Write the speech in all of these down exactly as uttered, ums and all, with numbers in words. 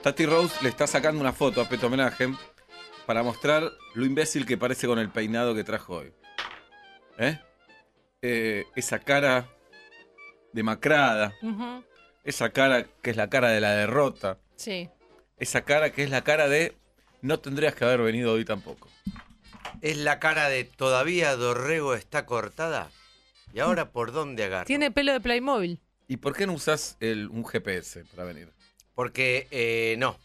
Tati Rose le está sacando una foto a Peto Homenaje para mostrar lo imbécil que parece con el peinado que trajo hoy. ¿Eh? Eh, esa cara demacrada. Uh-huh. Esa cara que es la cara de la derrota. Sí. Esa cara que es la cara de no tendrías que haber venido hoy tampoco. Es la cara de todavía Dorrego está cortada. ¿Y ahora por dónde agarro? Tiene pelo de Playmobil. ¿Y por qué no usás el, un G P S para venir? Porque eh, no.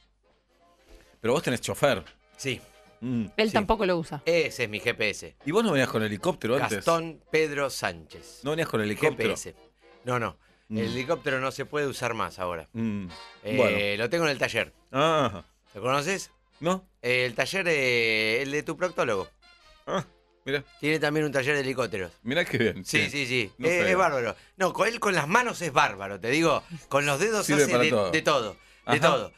Pero vos tenés chofer. Sí. Mm. Él Sí. tampoco lo usa. Ese es mi G P S. ¿Y vos no venías con helicóptero antes? Gastón Pedro Sánchez. ¿No venías con helicóptero? G P S. No, no. Mm. El helicóptero no se puede usar más ahora. Mm. Eh, Bueno. Lo tengo en el taller. Ah, ¿Lo conoces? ¿no? Eh, el taller, eh, el de tu proctólogo. Ah, mira, Tiene también un taller de helicópteros. mira qué bien. Sí, sí, sí. No Eh, sabía. es bárbaro. No, con él con las manos es bárbaro, te digo. Con los dedos Sirve hace para de todo. de todo. De Ajá. todo.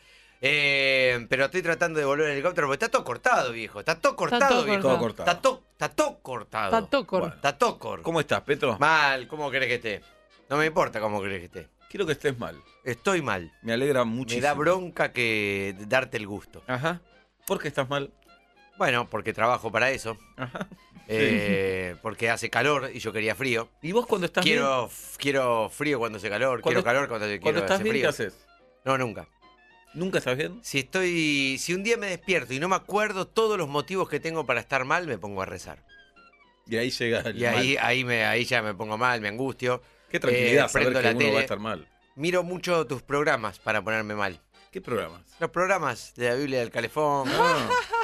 Eh, pero estoy tratando de volver al helicóptero porque está todo cortado, viejo. Está todo cortado, todo viejo. Todo cortado. Está todo, está todo cortado. Tatocor. Bueno. Está todo cortado. ¿Cómo estás, Petro? Mal, ¿cómo querés que esté? No me importa cómo querés que esté. Quiero que estés mal. Estoy mal. Me alegra muchísimo. Me da bronca que darte el gusto. Ajá. ¿Por qué estás mal? Bueno, porque trabajo para eso. Ajá. Eh, porque hace calor y yo quería frío. ¿Y vos cuando estás bien? Quiero, f- quiero frío cuando hace calor, Cuando- quiero calor cuando, quiero Cuando estás hace bien, frío. ¿qué haces? No, nunca. ¿Nunca estás bien? Si estoy, si un día me despierto y no me acuerdo todos los motivos que tengo para estar mal, me pongo a rezar. Y ahí llega el Y ahí, mal. ahí me, ahí ya me pongo mal, me angustio. Qué tranquilidad eh, saber prendo que la uno va a tele. estar mal. Miro mucho tus programas para ponerme mal. ¿Qué programas? Los programas de la Biblia del Calefón. Ah,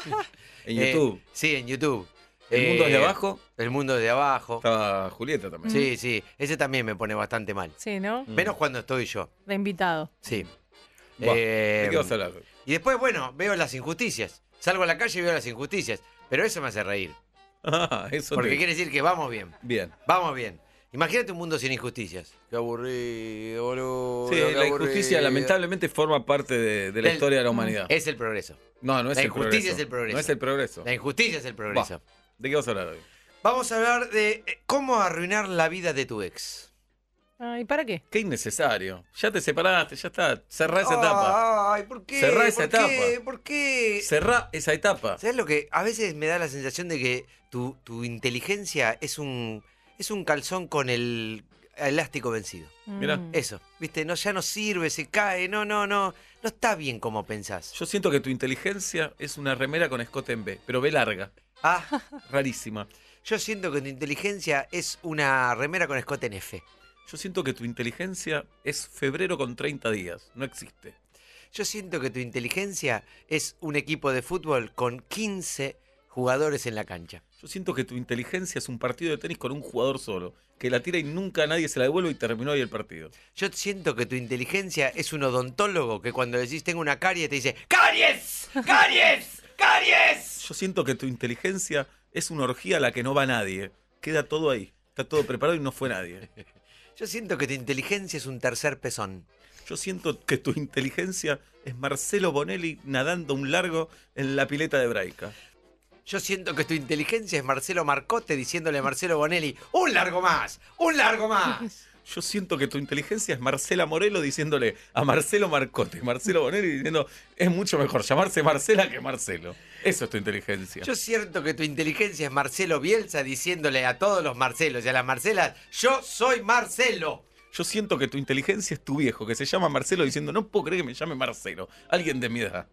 en Eh, YouTube. Sí, en YouTube. ¿El mundo Eh, desde abajo? El mundo desde abajo. Estaba Julieta también. Sí, sí. Ese también me pone bastante mal. Sí, ¿no? Mm. Menos cuando estoy yo. De invitado. Sí. Buah, Eh, ¿de qué vas a hablar? Y después, bueno, veo las injusticias. Salgo a la calle y veo las injusticias. Pero eso me hace reír. Ah, eso Porque te- quiere decir que vamos bien. Bien. Vamos bien. Imagínate un mundo sin injusticias. Qué aburrido, boludo. Sí, qué la injusticia aburrido. lamentablemente forma parte de, de la Del- historia de la humanidad. Es el progreso. No, no es la el injusticia progreso. es el progreso. No es el progreso. La injusticia es el progreso. ¿De qué vas a hablar hoy? Vamos a hablar de eh, cómo arruinar la vida de tu ex. Ah, ¿y para qué? Qué innecesario. Ya te separaste, ya está. Cerrá esa etapa. Ay, ¿por qué? Cerrá esa ¿Por qué? etapa. ¿Por qué? Cerrá esa etapa. ¿Sabes lo que? A veces me da la sensación de que tu, tu inteligencia es un, es un calzón con el elástico vencido. Mirá. Mm. Eso, ¿viste? No, ya no sirve, se cae, no, no, no. No está bien como pensás. Yo siento que tu inteligencia es una remera con escote en B, pero B larga. Ah, Rarísima. yo siento que tu inteligencia es una remera con escote en F. Yo siento que tu inteligencia es febrero con treinta días. No existe. Yo siento que tu inteligencia es un equipo de fútbol con quince jugadores en la cancha. Yo siento que tu inteligencia es un partido de tenis con un jugador solo, que la tira y nunca nadie se la devuelve y terminó ahí el partido. Yo siento que tu inteligencia es un odontólogo que cuando decís tengo una carie te dice ¡Caries! ¡Caries! ¡Caries! Yo siento que tu inteligencia es una orgía a la que no va nadie. Queda todo ahí. Está todo preparado y no fue nadie. Yo siento que tu inteligencia es un tercer pezón. Yo siento que tu inteligencia es Marcelo Bonelli nadando un largo en la pileta de Braica. Yo siento que tu inteligencia es Marcelo Marcote diciéndole a Marcelo Bonelli ¡Un largo más! ¡Un largo más! Yo siento que tu inteligencia es Marcela Morelo diciéndole a Marcelo Marcote, Marcelo Bonelli diciendo es mucho mejor llamarse Marcela que Marcelo. Eso es tu inteligencia. Yo siento que tu inteligencia es Marcelo Bielsa diciéndole a todos los Marcelos y a las Marcelas ¡Yo soy Marcelo! Yo siento que tu inteligencia es tu viejo, que se llama Marcelo diciendo no puedo creer que me llame Marcelo. Alguien de mi edad.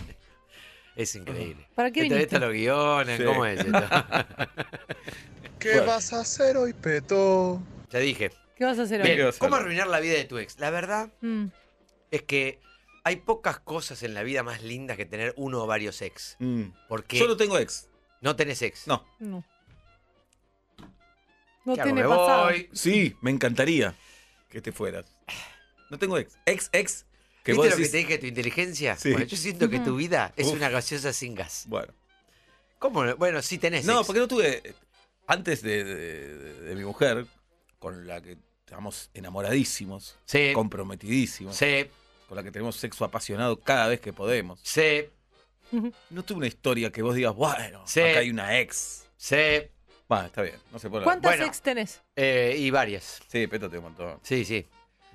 Es increíble. ¿Para qué Esto, viniste? esto los guiones, Sí. ¿cómo es esto? ¿Qué Bueno. vas a hacer hoy, Peto? Ya dije. ¿Qué vas a hacer Bien. hoy? ¿Qué vas a ¿Cómo hacer? arruinar la vida de tu ex? La verdad Mm. es que hay pocas cosas en la vida más lindas que tener uno o varios ex. Mm. Porque Yo no tengo ex. no tenés ex. No. No. No ¿Qué hago? tiene Me pasado. voy. Sí, me encantaría que te fueras. No tengo ex. Ex, ex. Que ¿Viste vos lo que decís... te dije de tu inteligencia? Sí. Bueno, yo siento que tu vida es Uf. una gaseosa sin gas. Bueno. ¿Cómo? no? Bueno, sí tenés No, ex. porque no tuve... Antes de, de- de- de mi mujer, con la que estamos enamoradísimos, Sí, comprometidísimos, sí, con la que tenemos sexo apasionado cada vez que podemos. sí, No tuve una historia que vos digas, bueno, Sí. acá hay una ex. sí. Bueno, está bien, no se puede hablar. ¿Cuántas Bueno. ex tenés? Eh, y varias. Sí, Peto te un montón. Sí, sí.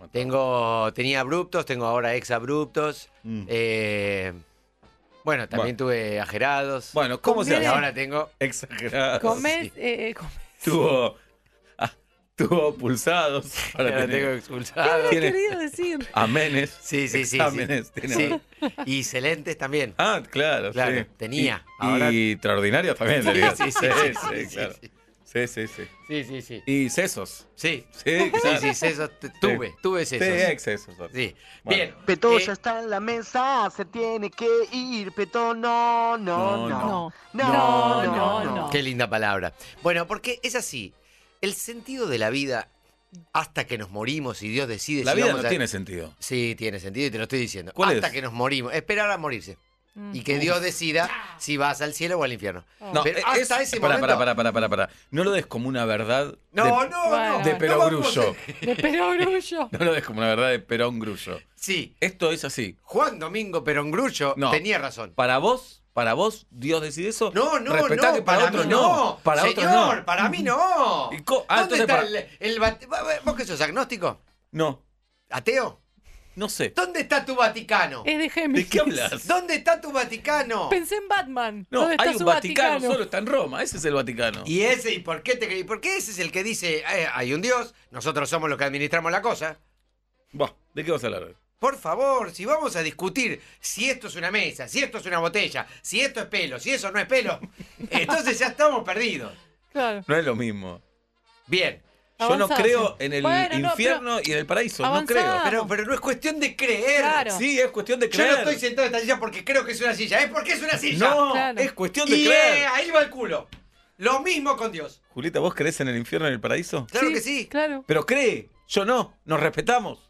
Tengo, tenía abruptos, tengo ahora ex abruptos. Mm. Eh, bueno, también tuve agerados. Bueno, ¿cómo se Y Conviene- llama? ahora tengo... Exagerado. Comés, sí. eh, eh, comés. Tuvo, ah, tuvo pulsados. Ahora Ahora tiene tengo ¿Qué expulsado. habrá Tiene- querido decir? amenes. Sí, sí, sí. Exámenes. sí. tiene- Sí. Y excelentes también. Ah, claro. Claro, sí. tenía. Y, Ahora- y extraordinarios también. Sí, dirías. sí, sí, sí, sí, sí, claro. sí. Sí, sí, sí. Sí, sí, sí. Y sesos. Sí, Sí, claro. sí, sí, sesos, t- tuve, tuve Sí, sesos. excesos. Sí. Bueno. Bien. Peto eh, ya está en la mesa, se tiene que ir. Peto, no, No, no, no. No. No, No, no, no. Qué linda palabra. Bueno, porque es así. El sentido de la vida, hasta que nos morimos y Dios decide La si vida vamos no a- tiene sentido. Sí, tiene sentido y te lo estoy diciendo. ¿Cuál Hasta es? que nos morimos. Esperar a morirse. Mm. Y que Dios decida si vas al cielo o al infierno. Oh. No, Pero eh, hasta es- ese pará, momento... pará, pará, pará, pará, pará. No lo des como una verdad No, de, no, Bueno, no. de no perogrullo. vamos De perogrullo. No lo des como una verdad de perón grullo. a- Sí, Esto es así. Juan Domingo Perongrucho No. tenía razón. Para vos, para vos, Dios decide eso. No, no, Respetá no, que para, otros mí no. Para Señor, otros no. para mí no. Y co- ah, ¿Dónde entonces está para- el, el Vati- ¿Vos que sos agnóstico? No, ¿Ateo? no sé. ¿Dónde está tu Vaticano? Es de Géminis. ¿De qué hablas? ¿Dónde está tu Vaticano? Pensé en Batman. No, ¿Dónde está hay un su Vaticano, Vaticano? solo está en Roma. Ese es el Vaticano. ¿Y ese? ¿Y por qué te creí? ¿Por qué ese es el que dice, eh, hay un Dios, nosotros somos los que administramos la cosa? Buah, ¿de qué vas a hablar hoy? Por favor, si vamos a discutir si esto es una mesa, si esto es una botella, si esto es pelo, si eso no es pelo, entonces ya estamos perdidos. Claro. No es lo mismo. Bien, Yo no Avanzá, creo sí. en el Bueno, no, infierno y en el paraíso. No Avanzá. creo. pero, pero no es cuestión de creer. Claro. Sí, es cuestión de Yo creer. no estoy sentado en esta silla porque creo que es una silla, es porque es una silla. No, Claro. es cuestión de Y creer. eh, ahí va el culo. Lo mismo con Dios. Julita, ¿vos crees en el infierno y en el paraíso? Claro que sí. Claro. Pero cree, yo no, nos respetamos.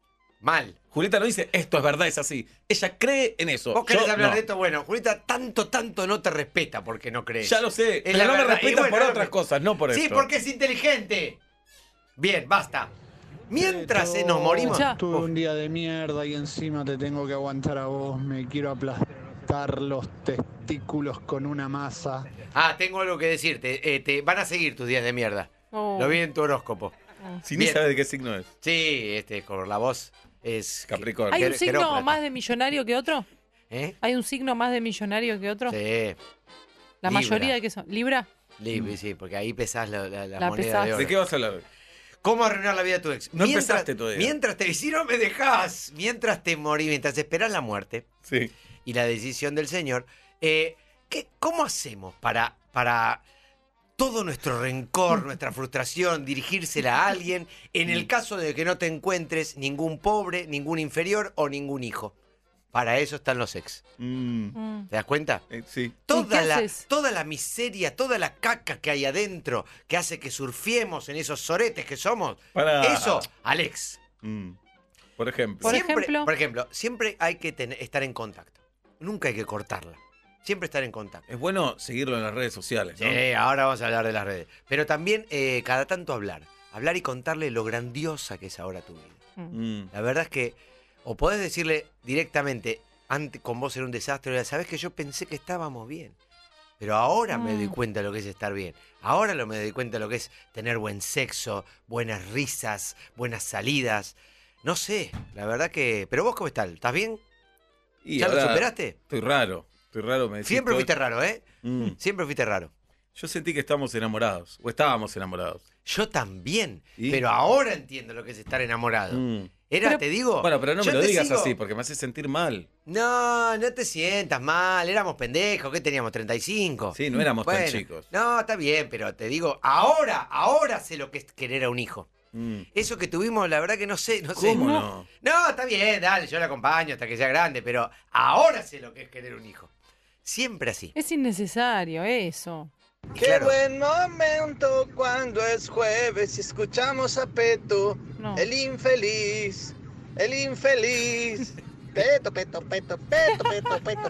Mal. Julita no dice, esto es verdad, es así. Ella cree en eso. Vos querés Yo hablar no. de esto, bueno, Julita tanto, tanto no te respeta porque no crees. Ya lo sé, Es pero la no me verdad. Y respeta bueno, por no otras me- cosas, no por Sí, esto. porque es inteligente. Bien, basta. Mientras eh, nos morimos... Escuchá. Tuve un día de mierda y encima te tengo que aguantar a vos. Me quiero aplastar los testículos con una masa. Ah, tengo algo que decirte. Eh, te van a seguir tus días de mierda. Oh. Lo vi en tu horóscopo. Si ni Bien. sabe de qué signo es. Sí, este, con la voz es... Capricornio. ¿Hay un Quer- signo querócrata. más de millonario que otro? ¿Eh? ¿Hay un signo más de millonario que otro? Sí. La Libra. mayoría de que son. ¿Libra? Libri, sí, porque ahí pesás la, la, la La moneda pesás. de oro. ¿De qué vas a hablar hoy? ¿Cómo arruinar la vida de tu ex? No empezaste todavía. Mientras te... Si no me dejás, mientras te morís, mientras esperás la muerte Sí. y la decisión del Señor, eh, ¿qué, ¿cómo hacemos para, para todo nuestro rencor, nuestra frustración, dirigírsela a alguien en el caso de que no te encuentres ningún pobre, ningún inferior o ningún hijo? Para eso están los ex. Mm, Mm. ¿Te das cuenta? eh, sí. Toda qué la, haces? toda la miseria, toda la caca que hay adentro, que hace que surfiemos en esos soretes que somos, Para. eso, Alex. Mm. Por ejemplo. Por siempre, ejemplo. por ejemplo, siempre hay que tener- estar en contacto. Nunca hay que cortarla. Siempre estar en contacto. Es bueno seguirlo en las redes sociales, ¿no? Sí, ahora vamos a hablar de las redes. Pero también eh, cada tanto hablar. Hablar y contarle lo grandiosa que es ahora tu vida. Mm. Mm. La verdad es que, o podés decirle directamente, antes con vos era un desastre, sabés que yo pensé que estábamos bien. Pero ahora me Mm. doy cuenta de lo que es estar bien. Ahora lo me doy cuenta de lo que es tener buen sexo, buenas risas, buenas salidas. No sé, la verdad que... Pero vos, ¿cómo estás? ¿Estás bien? Y ¿Ya lo ahora superaste? Estoy raro. Estoy raro, me decís Siempre todo- fuiste raro, ¿eh? Mm. Siempre fuiste raro. Yo sentí que estamos enamorados. O estábamos enamorados. Yo también. ¿Y? Pero ahora entiendo lo que es estar enamorado. Mm. Era, Pero- te digo... Bueno, pero no me yo lo te digas sigo. así, porque me hace sentir mal. No, no te sientas mal, éramos pendejos, ¿qué teníamos? ¿treinta y cinco? Sí, no éramos tan Bueno, chicos. No, está bien, pero te digo, ahora, ahora sé lo que es querer a un hijo. Mm. Eso que tuvimos, la verdad que no sé, no sé. ¿Cómo no? no? No, está bien, dale, yo la acompaño hasta que sea grande, pero ahora sé lo que es querer un hijo. Siempre así. Es innecesario eso. Qué Claro. buen momento cuando es jueves y escuchamos a Peto, No. el infeliz, el infeliz. Peto, peto, peto, peto, peto, peto,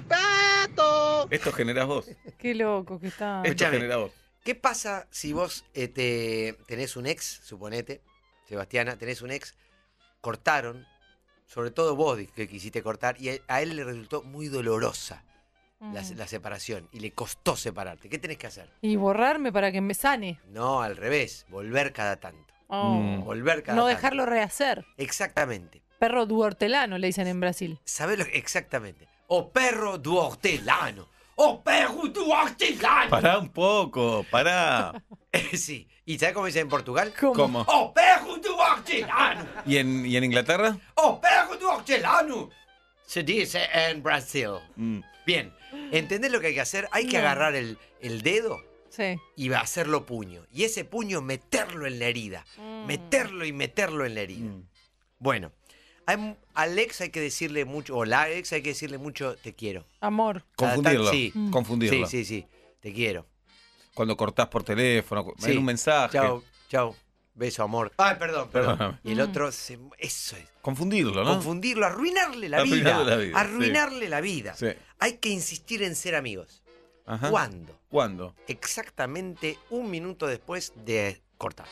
peto. Esto generás vos. Qué loco que está. Esto Escúchame. genera vos. ¿Qué pasa si vos eh, te, tenés un ex, suponete, Sebastiana, tenés un ex, cortaron, sobre todo vos que quisiste cortar, y a él le resultó muy dolorosa la, Mm. la separación y le costó separarte? ¿Qué tenés que hacer? Y borrarme para que me sane. No, al revés, volver cada tanto. Oh. Mm. Volver cada No tanto. dejarlo rehacer. Exactamente. Perro du hortelano le dicen en Brasil. ¿Sabés lo que? Exactamente. O perro du hortelano. O perro du hortelano. Pará un poco, pará. Sí. ¿Y sabés cómo dicen en Portugal? ¿Cómo? O perro du hortelano. ¿Y en, ¿Y en Inglaterra? O perro du hortelano. Se dice en Brasil. Mm. Bien. ¿Entendés lo que hay que hacer? Hay que No. agarrar el, el dedo Sí. y va a hacerlo puño. Y ese puño meterlo en la herida. Mm. Meterlo y meterlo en la herida. Mm. Bueno, a Alex hay que decirle mucho, o la Alex hay que decirle mucho, te quiero. Amor. Cada Confundirlo. tan- sí. Mm. Confundirlo. Sí, sí, sí, te quiero. Cuando cortás por teléfono, Sí. en un mensaje. Chao, chao, beso, amor. Ay, perdón, perdón. Perdóname. Y el Mm. otro, se- eso es. Confundirlo, ¿no? Confundirlo, arruinarle la Arruinarle vida. la vida, Arruinarle la vida. Sí. Hay que insistir en ser amigos. Ajá. ¿Cuándo? ¿Cuándo? Exactamente un minuto después de cortar.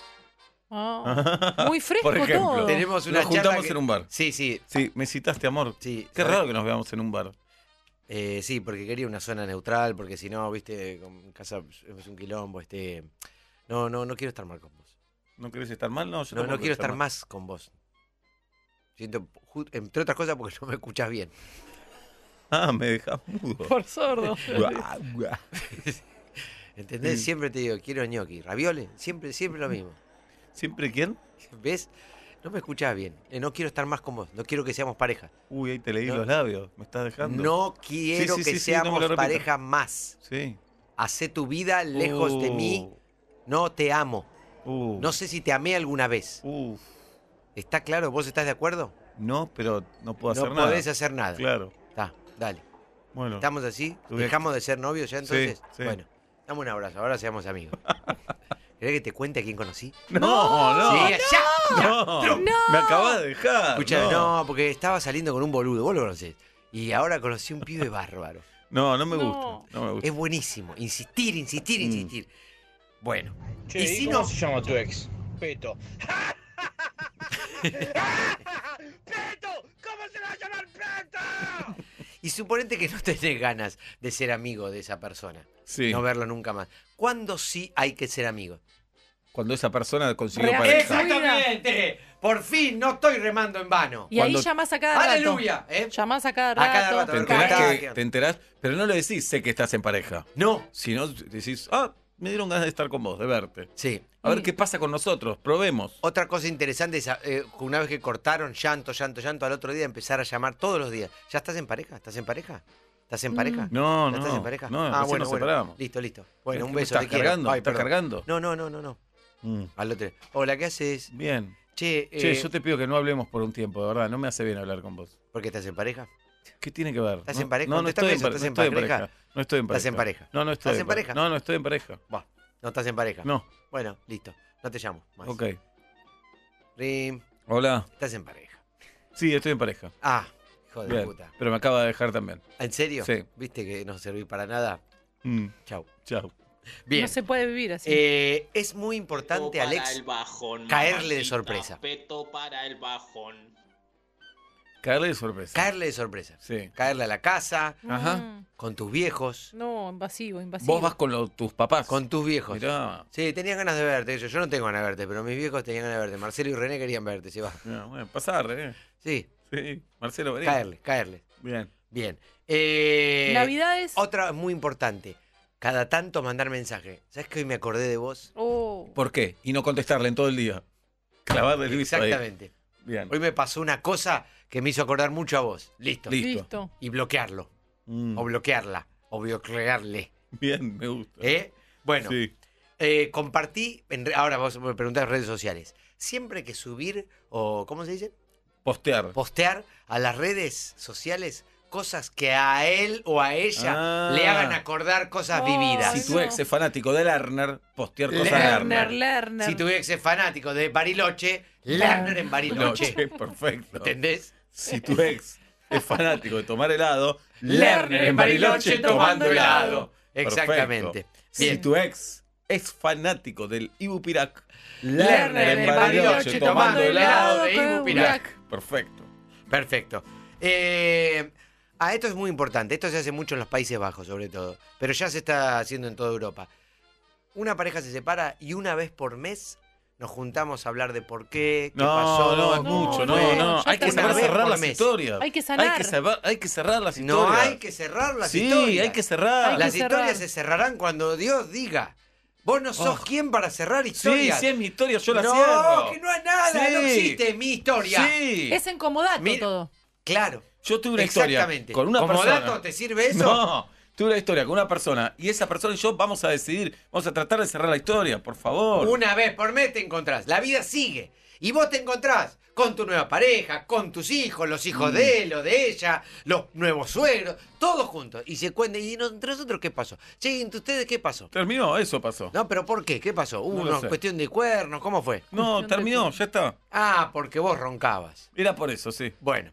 Ah. Muy fresco Por ejemplo. todo. Tenemos una Nos juntamos charla que- en un bar. Sí, sí, Sí, me citaste, amor. sí. Qué ¿sabes? raro que nos veamos en un bar. Eh, sí, porque quería una zona neutral, porque si no, viste, en casa es un quilombo, este... No, no, no quiero estar mal con vos. ¿No querés estar mal? No, yo No, tampoco no quiero estar mal. más con vos. Siento, ju- entre otras cosas, porque no me escuchás bien. Ah, me dejas mudo. Por sordo. Guau, guau. ¿Entendés? Mm. Siempre te digo, quiero ñoqui, ravioles, siempre, siempre lo mismo. ¿Siempre quién? ¿Ves? No me escuchás bien. Eh, No quiero estar más con vos, no quiero que seamos pareja. Uy, ahí te leí No. los labios. Me estás dejando. No quiero Sí, sí, que sí, sí, no me seamos lo repitas. pareja más. Sí. Hacé tu vida lejos de mí, no te amo. Uh, No sé si te amé alguna vez. uh, ¿Está claro? ¿Vos estás de acuerdo? no, pero no puedo hacer No nada. podés hacer nada. Claro. Está, dale. Bueno. ¿Estamos así? Tú ves- ¿Dejamos de ser novios ya entonces? sí. Bueno, dame un abrazo, ahora seamos amigos. ¿Querés que te cuente a quién conocí? No, no. Sí, ya, ya. No, me acabas de dejar. Escucha, no. no. porque estaba saliendo con un boludo, vos lo conocés. Y ahora conocí un pibe bárbaro. No, no me No. gusta. No me gusta. Es buenísimo. Insistir, insistir, Mm. insistir. Bueno. Che, y ¿y si cómo no, se llama tu ex? Peto. ¡Peto! ¿Cómo se va a llamar Peto? y suponete que no tenés ganas de ser amigo de esa persona. Sí. No verlo nunca más. ¿Cuándo sí hay que ser amigo? Cuando esa persona consiguió Real- pareja. ¡Exactamente! Por fin no estoy remando en vano. Y ahí Cuando- llamás a cada rato. ¡Aleluya! ¿eh? Llamás a cada A rato. cada rato, Te a ver enterás, cómo está, que, qué- te enterás, pero no le decís, sé que estás en pareja. No. Si no, decís, ah, me dieron ganas de estar con vos, de verte. Sí. A ver Y- qué pasa con nosotros, probemos. Otra cosa interesante es, eh, una vez que cortaron llanto, llanto, llanto, al otro día empezar a llamar todos los días. ¿Ya estás en pareja? ¿Estás en pareja? ¿Estás en Mm. pareja? No, ¿Ya no. estás en pareja? No, ah, recién bueno, nos bueno. separamos. Listo, listo. Bueno, Es un que me beso, estás te quiero. cargando, Ay, ¿estás perdón. cargando? No, no, no, no, no. Mm. Al otro. Hola, ¿qué haces? Bien. Che, Che, eh, yo te pido que no hablemos por un tiempo, de verdad. No me hace bien hablar con vos. ¿por qué estás en pareja? ¿Qué tiene que ver? ¿Estás no, en pareja? No, no Contéstame estoy en, eso, pare- ¿estás no en estoy en pareja? pareja. No estoy en pareja. ¿Estás en pareja? No, no estoy ¿Estás en pareja? No, no estoy en pareja. Buah, no estás en pareja. No. Bueno, listo. No te llamo más. Ok. Rim, Hola. estás en pareja. Sí, estoy en pareja. Ah, hijo de Bien. puta. Pero me acaba de dejar también. ¿En serio? Sí. ¿Viste que no serví para nada? Mm, Chau. chao. Bien. No se puede vivir así. Eh, es muy importante, Peto para Alex, el bajón, caerle de mamacita, sorpresa. Peto para el bajón. Caerle de sorpresa. caerle de sorpresa. Sí. Caerle a la casa, Ajá. Mm. con tus viejos. No, invasivo, invasivo. Vos vas con lo- tus papás. Con tus viejos. Mirá. Sí, tenían ganas de verte. Yo, yo no tengo ganas de verte, pero mis viejos tenían ganas de verte. Marcelo y René querían verte, se va. Mirá, bueno, pasar, ¿eh? Sí, Sí. Marcelo, vení. caerle, caerle. Bien. Bien. Eh, Navidades. Otra muy importante. Cada tanto mandar mensaje. ¿Sabes que hoy me acordé de vos? Oh. ¿Por qué? Y no contestarle en todo el día. Clavarle el visto ahí. Exactamente. Bien. Hoy me pasó una cosa que me hizo acordar mucho a vos. Listo. Listo. Listo. Y bloquearlo. Mm, O bloquearla. O bloquearle. Bien, me gusta. ¿Eh? Bueno, Sí. eh, compartí. En re- ahora vos me preguntás en redes sociales. Siempre que subir, o ¿cómo se dice? Postear. Postear a las redes sociales cosas que a él o a ella Ah. le hagan acordar cosas Oh, vividas. Si tu no. ex es fanático de Lerner, postear cosas de Lerner. Lerner, Lerner. Lerner. Si tu ex es fanático de Bariloche, Lerner en Bariloche. Noche, perfecto. ¿Entendés? Si tu ex es fanático de tomar helado, Lerner en Bariloche tomando helado. Perfecto. Exactamente. Si Bien. tu ex es fanático del Ibupirac, Lerner en Bariloche tomando helado de con Ibupirac. Perfecto. Perfecto. Eh, ah, esto es muy importante. Esto se hace mucho en los Países Bajos, sobre todo. Pero ya se está haciendo en toda Europa. Una pareja se separa y una vez por mes nos juntamos a hablar de por qué, qué No, pasó. no, es No, mucho, no, no, no. ya Hay que está. saber Una vez cerrar por las mes. historias. Hay que sanar. Hay que, saber- hay que cerrar las No historias. hay que cerrar las sí, historias. hay que cerrar. Hay que Las historias cerrar. se cerrarán cuando Dios diga. Vos no sos Oh. quien para cerrar Sí, historias. si es mi historia, yo la no, cierro. que no es nada, Sí. no existe mi historia. Sí. Es incomodato Mira- todo. Claro. Yo tuve una historia Exactamente. con una ¿Como persona. dato te sirve eso? No, tuve una historia con una persona y esa persona y yo vamos a decidir, vamos a tratar de cerrar la historia, por favor. Una vez por mes te encontrás. La vida sigue. Y vos te encontrás con tu nueva pareja, con tus hijos, los hijos Mm. de él o de ella, los nuevos suegros, todos juntos. Y se cuentan, ¿y entre nosotros qué pasó? Che, ¿entre ustedes qué pasó? Terminó, eso pasó. No, pero ¿por qué? ¿Qué pasó? ¿Hubo No lo una sé. cuestión de cuernos? ¿Cómo fue? No, Cuestión de terminó, cuerpo. ya está. Ah, porque vos roncabas. Era por eso, sí. Bueno,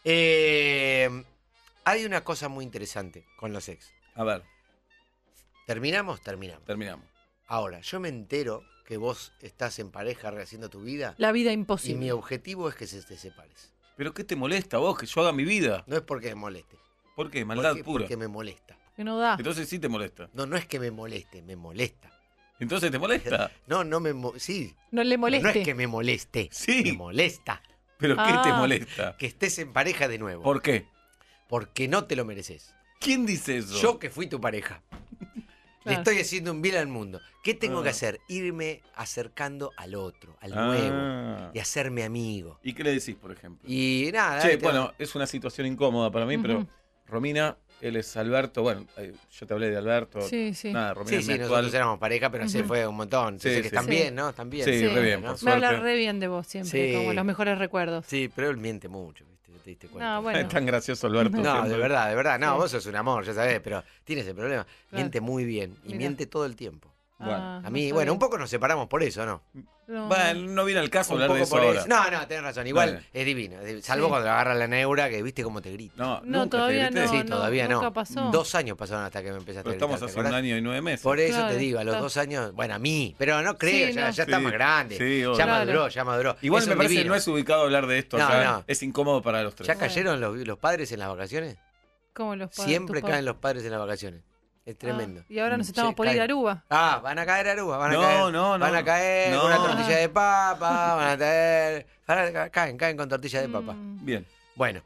eh, hay una cosa muy interesante con los ex. A ver, ¿Terminamos? Terminamos. terminamos. Ahora, yo me entero que vos estás en pareja rehaciendo tu vida La vida y mi imposible. objetivo es que se te separes. ¿Pero qué te molesta vos que yo haga mi vida? No es porque me moleste. ¿Por qué? Maldad porque, pura. porque me molesta. Que no da. Entonces sí te molesta. No, no es que me moleste, me molesta. Entonces te molesta. No, no me mo- sí. No le moleste. No es que me moleste. Sí. Me molesta ¿Pero qué Ah. te molesta? que estés en pareja de nuevo. ¿Por qué? Porque no te lo mereces. ¿Quién dice eso? Yo que fui tu pareja. Le Claro. estoy haciendo un bien al mundo. ¿Qué tengo Ah. que hacer? Irme acercando al otro, al Ah. nuevo. Y hacerme amigo. ¿Y qué le decís, por ejemplo? Y nada. Che, ahí te- bueno, es una situación incómoda para mí, pero Ujú. Romina, él es Alberto. Bueno, eh, yo te hablé de Alberto. Sí, sí. Nada, Romina Sí, es sí, mi nosotros actual. éramos pareja, pero se Ujú. fue un montón. Entonces, Sí, que sí. están Sí. bien, ¿no? Están bien. Sí, Sí. re bien, ¿no? por Me suerte. habla re bien de vos siempre, Sí. como los mejores recuerdos. Sí, pero él miente mucho, ¿viste? ¿Te diste cuenta? No, bueno. Es tan gracioso Alberto. No, siempre. de verdad, de verdad. No, Sí. vos sos un amor, ya sabés, pero tienes el problema. Claro. Miente muy bien y Mirá. miente todo el tiempo. Bueno. Ah, A no mí, sabía. bueno, un poco nos separamos por eso, ¿no? No. Bueno, no viene al caso Un hablar de poco eso por ahora. eso. No, no, tenés razón. Igual Dale. es divino. es divino. Salvo Sí. cuando le agarra la neura, que viste cómo te grita. No, No, nunca todavía te grité. no. sí, todavía no. nunca pasó. Dos años pasaron hasta que me empezaste Pero a gritar. estamos ¿te hace un acordás? año y nueve meses. Por eso Claro, te digo, a los está. dos años, bueno, a mí, pero no creo, Sí, ya, no. ya está Sí, más grande. sí, obvio. ya Claro. maduró, ya maduró. Igual Eso me es parece que divino. no es ubicado hablar de esto No, acá. no. Es incómodo para los tres. ¿Ya cayeron los, los padres en las vacaciones? Como los padres, Siempre tus padres. caen los padres en las vacaciones. Es tremendo. Ah, y ahora nos Sí, estamos por ir a caen. Aruba. Ah, van a caer a Aruba, van a No, caer. no, no. Van a caer No. con una tortilla de papa, van a caer. van a ca- caen, caen con tortilla de papa. Mm. Bien. Bueno,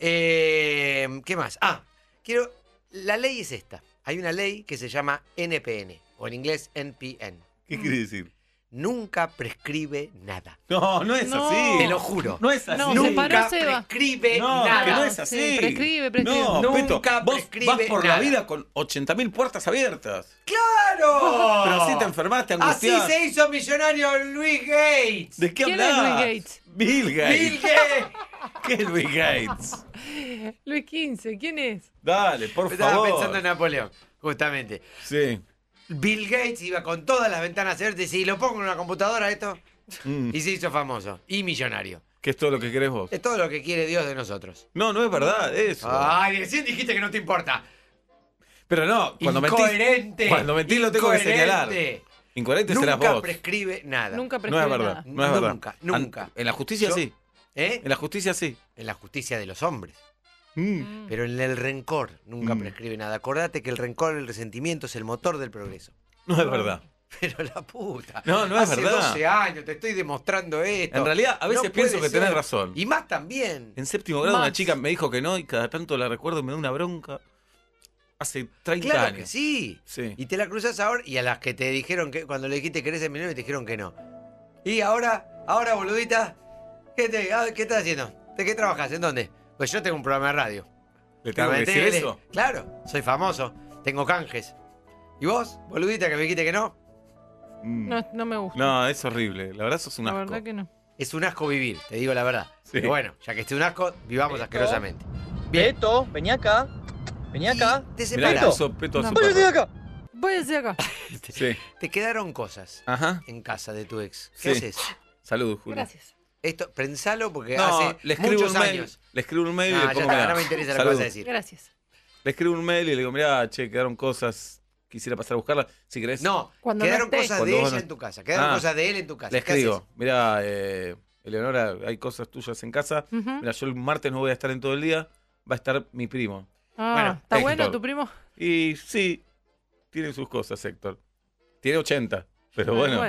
eh, ¿qué más? Ah, quiero. La ley es esta. Hay una ley que se llama N P N, o en inglés N P N. ¿Qué quiere decir? Nunca prescribe nada. No, no es No. así. Te lo juro. No es así. No, se Nunca paró Seba. prescribe No, nada. que no es así. Sí, prescribe, prescribe. No, Nunca Peto, vos prescribe vas por nada. la vida con ochenta mil puertas abiertas. ¡Claro! Pero así te enfermaste, Así angustiaste. se hizo millonario Luis Gates. ¿De qué ¿Quién es hablas? Luis Gates? Bill Gates. Bill Gates. ¿Qué es Luis Gates? Luis quince, ¿quién es? Dale, por Estaba favor. pensando en Napoleón, justamente. Sí. Bill Gates iba con todas las ventanas abiertas y decía, ¿y lo pongo en una computadora esto? Mm. Y se hizo famoso y millonario. ¿Qué es todo lo que querés vos? Es todo lo que quiere Dios de nosotros. No, no es verdad, eso. Ay, recién dijiste que no te importa. Pero no, cuando mentís. Incoherente. Cuando mentís lo tengo que señalar. Incoherente. Incoherente serás Nunca vos. prescribe nada. Nunca No prescribe es verdad. nada. No es verdad. Nunca, nunca. An- En la justicia Yo- sí. ¿Eh? En la justicia sí. En la justicia de los hombres. Mm. Mm. Pero en el rencor nunca Mm. prescribe nada. Acordate que el rencor, el resentimiento es el motor del progreso. No es verdad. Pero la puta. No, no es Hace verdad. doce años te estoy demostrando esto. En realidad, a veces No pienso puede que tenés ser. razón. Y más también. En séptimo grado Más. una chica me dijo que no y cada tanto la recuerdo y me da una bronca. Hace treinta Claro años. que sí. Sí. Y te la cruzas ahora y a las que te dijeron que cuando le dijiste que eres el menor te dijeron que no. Y ahora, ahora boludita, ¿qué, te, ah, ¿qué estás haciendo? ¿De qué trabajas? ¿En dónde? Pues yo tengo un programa de radio. ¿Le tengo que Programa de decir tele. eso? Claro, soy famoso, tengo canjes. ¿Y vos, boludita, que me dijiste que no? Mm. No, no me gusta. No, es horrible. La verdad sos un La asco. verdad que no. Es un asco vivir, te digo la verdad. Sí. Pero bueno, ya que esté un asco, vivamos Esto. asquerosamente. Beto, vení acá. Vení acá. Y te Mirá que separas. puso Peto a No. su Voy perro. acá. Voy a hacer acá. Sí. Te quedaron cosas Ajá. en casa de tu ex. ¿Qué Sí. haces? Saludos, Julio. Gracias. Esto, pensalo porque No, hace le escribo muchos un mail. años. Le escribo un mail No, y ya le pongo, está, mirá, no me interesa lo que saludos. vas a decir. Gracias. Le escribo un mail y le digo, mirá, che, quedaron cosas, quisiera pasar a buscarlas. Si querés, No, Cuando quedaron no esté. cosas Cuando de vos ella no- en tu casa. Quedaron Ah. cosas de él en tu casa. le ¿Qué escribo, haces? mirá, eh, Eleonora, hay cosas tuyas en casa. Ujú. Mira, yo el martes no voy a estar en todo el día, va a estar mi primo. Ah, Bueno, ¿está Héctor. bueno tu primo? Y sí, tiene sus cosas, Héctor. Tiene ochenta, pero Ah, bueno, bueno.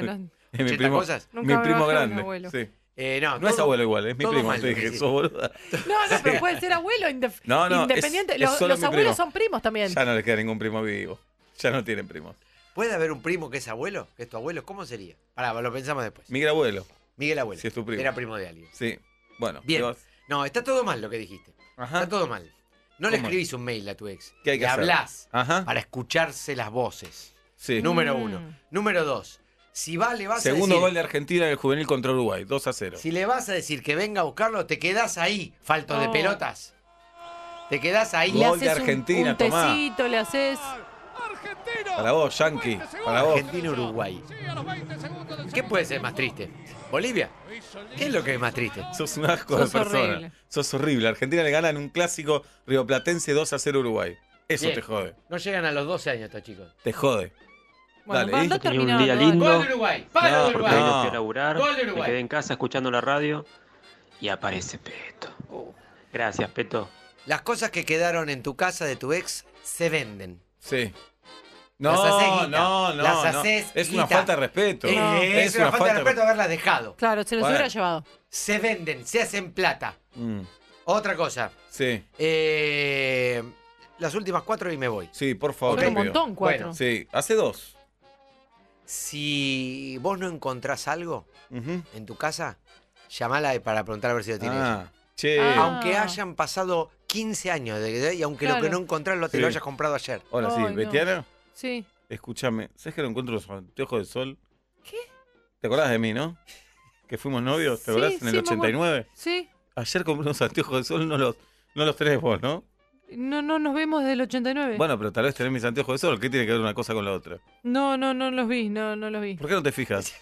Es mi ochenta primo, cosas. Nunca mi me primo bajé un grande. abuelo. Sí. Eh, no, No es todo- abuelo igual, es mi todo primo. mal Te lo que dije, hiciste. sos boluda. No, no, pero puede ser abuelo indef- No, no, es- independiente. es los solo los mi abuelos primo. son primos también. Ya no le queda ningún primo vivo. Ya no tienen primos. ¿Puede haber un primo que es abuelo? ¿Que es tu abuelo? ¿Cómo sería? Pará, lo pensamos después. Miguel abuelo. Miguel abuelo. Si es tu primo. Era primo de alguien. Sí. Bueno. Bien. ¿qué vas? No, está todo mal lo que dijiste. Ajá. Está todo mal. No le ¿Cómo? escribís un mail a tu ex. ¿Qué hay que le hacer? hablás Ajá. para escucharse las voces. Sí. Número Mm. uno. Número dos. Si va, le vas a Segundo decir... gol de Argentina en el juvenil contra Uruguay. dos a cero. Si le vas a decir que venga a buscarlo, te quedás ahí, falto de Oh. pelotas. Te quedás ahí. Le Gol de haces un- Argentina, un, tomá. tecito, le haces. Para vos, Yankee. Para vos. Argentina-Uruguay. ¿Qué puede ser más triste? ¿Bolivia? ¿Qué es lo que es más triste? Sos un asco Sos de persona. horrible. Sos horrible. Argentina le gana en un clásico rioplatense dos a cero Uruguay. Eso Bien. te jode. No llegan a los doce años estos chicos. Te jode. Bueno, Dale, va, ¿y? anda Tenía un terminando, día dale. lindo. Gol de Uruguay. Palo No, de Porque Uruguay. hoy no No. fui a laburar, Gol de me Uruguay. quedé en casa escuchando la radio y aparece Peto. Gracias, Peto. Las cosas que quedaron en tu casa de tu ex se venden. Sí. Las No, hacés guita. no, no. Las no. haces Es una guita. falta de respeto. Eh, es, una, falta de respeto haberlas dejado. Claro, se los Bueno. hubiera llevado. Se venden, se hacen plata. Mm, Otra cosa. Sí, eh, las últimas cuatro y me voy. sí, por favor. Otro te pido. montón, cuatro. Bueno, Sí, hace dos. Si vos no encontrás algo Ujú. en tu casa, llamala para preguntar a ver si lo tiene ella. Ah, che. Ah. Aunque hayan pasado quince años de, y aunque lo Claro. que no encontrás lo, te Sí. lo hayas comprado ayer. Ahora sí, Ay, no. Betiana, Sí. escúchame. ¿Sabes que no encuentro los anteojos de sol? ¿Qué? ¿Te acordás de mí, no? Que fuimos novios, ¿te Sí, acordás? En sí, el me ochenta y nueve. Sí. Ayer compré unos anteojos de sol, no los, no los tenés vos, ¿no? No, no nos vemos desde el ochenta y nueve. Bueno, pero tal vez tenés mis anteojos de sol. ¿Qué tiene que ver una cosa con la otra? No, no, no los vi, no, no los vi. ¿Por qué no te fijas?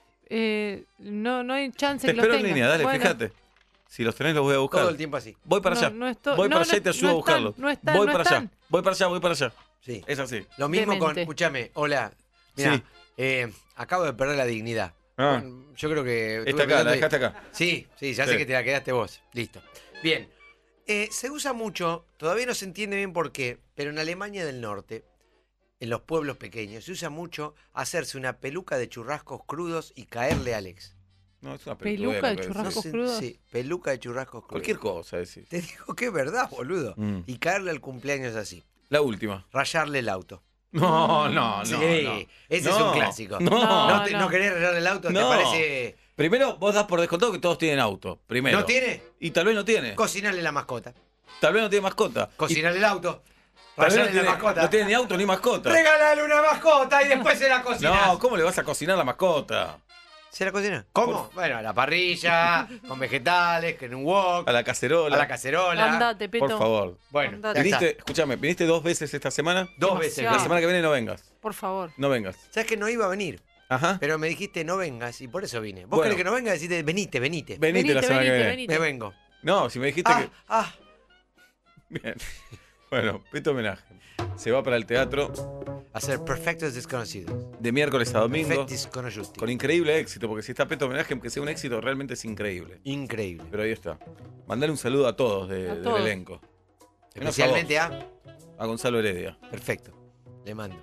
Eh, no, no hay chance Te que los espero en tenga. línea, dale, Bueno, fíjate. Si los tenés, los voy a buscar. Todo el tiempo así. Voy para no, allá. no esto- voy no, para no- allá y te ayudo no a buscarlo. están, no están, voy no para están. allá. Voy para allá, voy para allá. Sí. Es así. Lo mismo con, Demente. escúchame, hola, mira, Sí. eh, acabo de perder la dignidad. Ah. Bueno, Yo creo que... estuve Está acá, pensando la y- dejaste acá. Sí, sí, ya Sí. sé que te la quedaste vos. Listo. Bien. Eh, se usa mucho, todavía no se entiende bien por qué, pero en Alemania del Norte, en los pueblos pequeños, se usa mucho hacerse una peluca de churrascos crudos y caerle al ex. No, es una Peluca pelotudez de lo que churrascos decís. Sí, crudos? Sí, peluca de churrascos crudos. Cualquier cosa decís. Te digo que es verdad, boludo. Mm. Y caerle al cumpleaños así. La última. Rayarle el auto. No, no, no. sí, no. ese es No, un clásico. No. ¿No, te- no. no querés rayarle el auto? ¿Te No. parece...? Primero, vos das por descontado que todos tienen auto. Primero. ¿No tiene? Y tal vez no tiene. Cocinarle la mascota. Tal vez no tiene mascota. Y Cocinarle el auto. tal vez no Rayarle tiene, la mascota. no tiene ni auto ni mascota. Regálale una mascota y después se la cocinás. No, ¿cómo le vas a cocinar la mascota? ¿Se la cocina? ¿Cómo? Bueno, a la parrilla, con vegetales, que en un wok, A la cacerola. a la cacerola. Andate, Peto. Por favor. Bueno, Andate. ya Viniste, está. escúchame, viniste dos veces esta semana. Dos veces. Demasiado. La semana que viene no vengas. Por favor. No vengas. ¿Sabes que no iba a venir? Ajá. Pero me dijiste no vengas y por eso vine. ¿Vos Bueno. querés que no venga? Decite, venite, venite. Venite, la semana venite, que viene. venite. Me vengo. No, si me dijiste Ah, que. ah. Bien. Bueno, Peto Homenaje. Se va para el teatro Hacer perfectos desconocidos. de miércoles a domingo. Perfectis conosciuti. Con increíble éxito, porque si está Peto Homenaje, aunque sea un éxito, realmente es increíble. Increíble. Pero ahí está. Mandale un saludo a todos de- A del todos. elenco. Menos Especialmente a, a... vos, a Gonzalo Heredia. Perfecto. Le mando.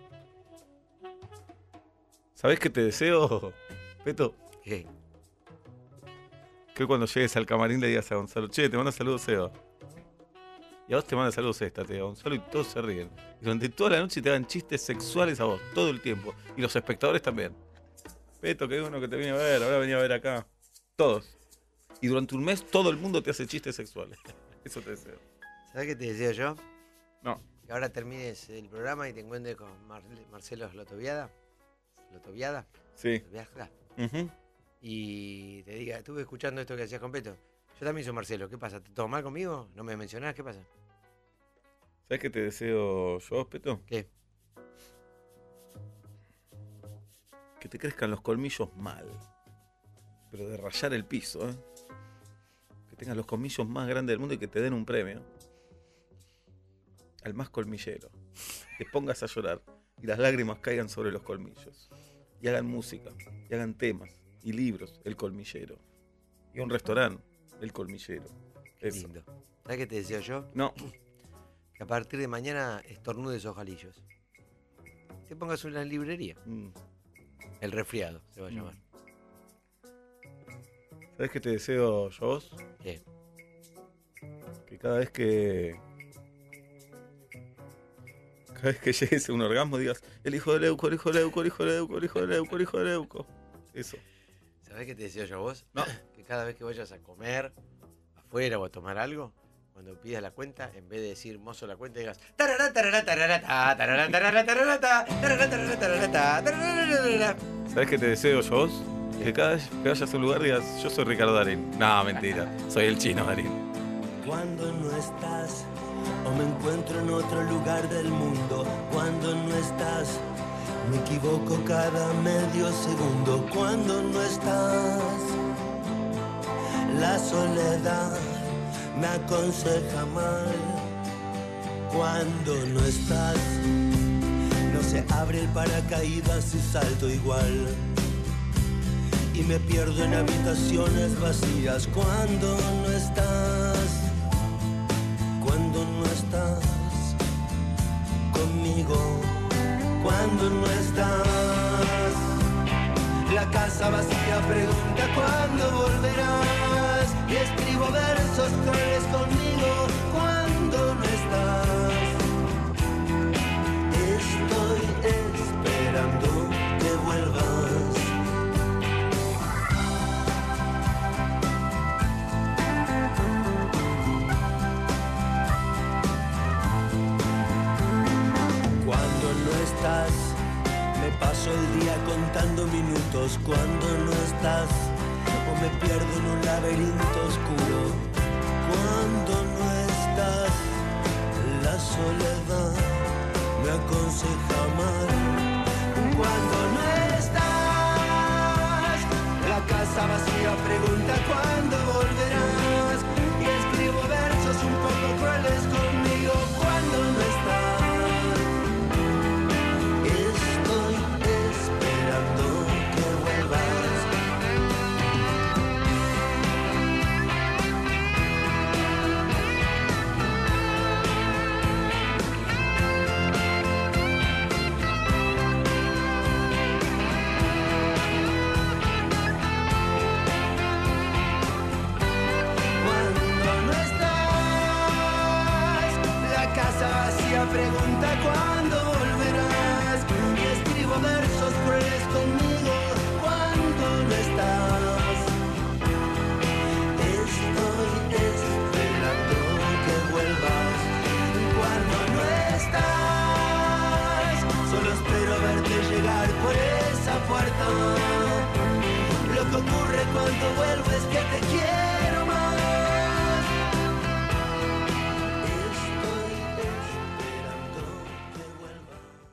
¿Sabés qué te deseo, Peto? ¿Qué? Que cuando llegues al camarín le digas a Gonzalo, che, te manda saludos Seba. Y a vos te manda saludos esta, te diga Gonzalo, y todos se ríen. Y durante toda la noche te hagan chistes sexuales a vos, todo el tiempo. Y los espectadores también. Peto, que hay uno que te viene a ver, ahora venía a ver acá. Todos. Y durante un mes todo el mundo te hace chistes sexuales. Eso te deseo. ¿Sabes qué te deseo yo? No. Que ahora termines el programa y te encuentres con Mar- Marcelo Slotoviada. Slotoviada. Sí. Slotoviada. Ujú. Y te diga, estuve escuchando esto que hacías con Peto. Yo también soy Marcelo. ¿Qué pasa? ¿Te todo mal conmigo? ¿No me mencionás? ¿Qué pasa? ¿Sabés qué te deseo yo, Peto? ¿Qué? Que te crezcan los colmillos mal. Pero de rayar el piso, ¿eh? Que tengas los colmillos más grandes del mundo y que te den un premio. Al más colmillero. Te pongas a llorar y las lágrimas caigan sobre los colmillos. Y hagan música, y hagan temas, y libros, El Colmillero. Y a un restaurante, El Colmillero. Qué Eso. lindo. ¿Sabes qué te deseo yo? No, Que a partir de mañana estornudes ojalillos. Te pongas una librería. mm, El resfriado se va a Mm. llamar. ¿Sabés qué te deseo yo vos? ¿Qué? Que cada vez que... Cada vez que llegues a un orgasmo digas, el hijo de Leuco, el hijo de Leuco, el hijo de Leuco, el hijo de Leuco, el hijo de Leuco. Eso. ¿Sabés qué te deseo yo a vos? No. Que cada vez que vayas a comer afuera o a tomar algo, cuando pidas la cuenta, en vez de decir mozo la cuenta, digas tarará, tarará, tarará, ta, tarará, tarará, tarará, ta, tarará, tarará, tarará, ta, tarará, tarará. ¿Sabés qué te deseo yo vos? Que cada vez que vayas a un lugar digas, yo soy Ricardo Darín. No, mentira. Soy el chino Darín. Cuando no estás, o me encuentro en otro lugar del mundo. Cuando no estás, me equivoco cada medio segundo. Cuando no estás, la soledad me aconseja mal. Cuando no estás, no se abre el paracaídas y salto igual. Y me pierdo en habitaciones vacías. Cuando no estás, cuando no estás conmigo, cuando no estás, la casa vacía pregunta cuándo volverás. Y escribo versos crueles conmigo cuando no estás. Estoy esperando que vuelvas. Me paso el día contando minutos cuando no estás, o me pierdo en un laberinto oscuro cuando no estás. La soledad me aconseja mal. Cuando no estás, la casa vacía pregunta cuándo volverás. Y escribo versos un poco crueles conmigo cuando no estás. Pregunta cuándo volverás. Y escribo versos crueles conmigo cuando no estás. Estoy esperando que vuelvas. Cuando no estás, solo espero verte llegar por esa puerta. Lo que ocurre cuando vuelves que te quiero.